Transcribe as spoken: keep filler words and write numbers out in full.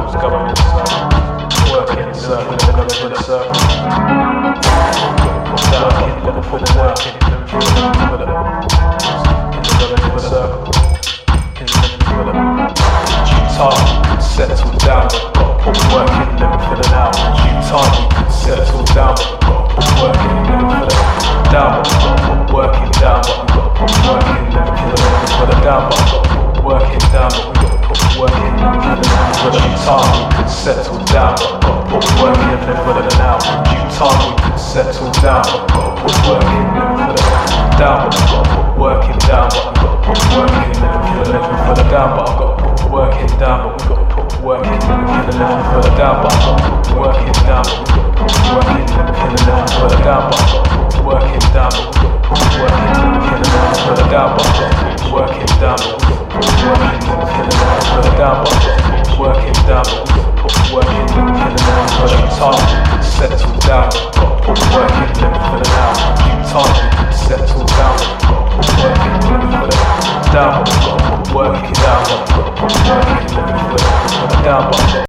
circles, going in circles, working in circles, going in a circle. Down, living for the working, living for the going in a circle, living for the due time, settle down, but got to put work in, living for the now. Due time, settle down, but got to put work in, living for the down, but got to put working down, but we got to put work in, living for the living for the down, but got to put working down, but we got to put work in, living for the living for the due time, we could settle down, but got to put work in, living for the now. Due time, we could settle down, but got to put work in, living for the down, but we got to put working down, but we got to put work in, living for the living for the down, but I got to put working down, but we got to put working, living for the living for the down, but I got to put working down, but we got to put working, living for the living for the down, but I got to put working down, but we got to put working, living for the living for the down, but I got to put working down, but we got to put working, living for the living for the down, but I got to put working down, but we got to put working, living for the living for the time, settle down, but got to put working, living for the now. Due time, settle down, but got to put working, living for the down, but got to put working down, but got to put working, living for the down, but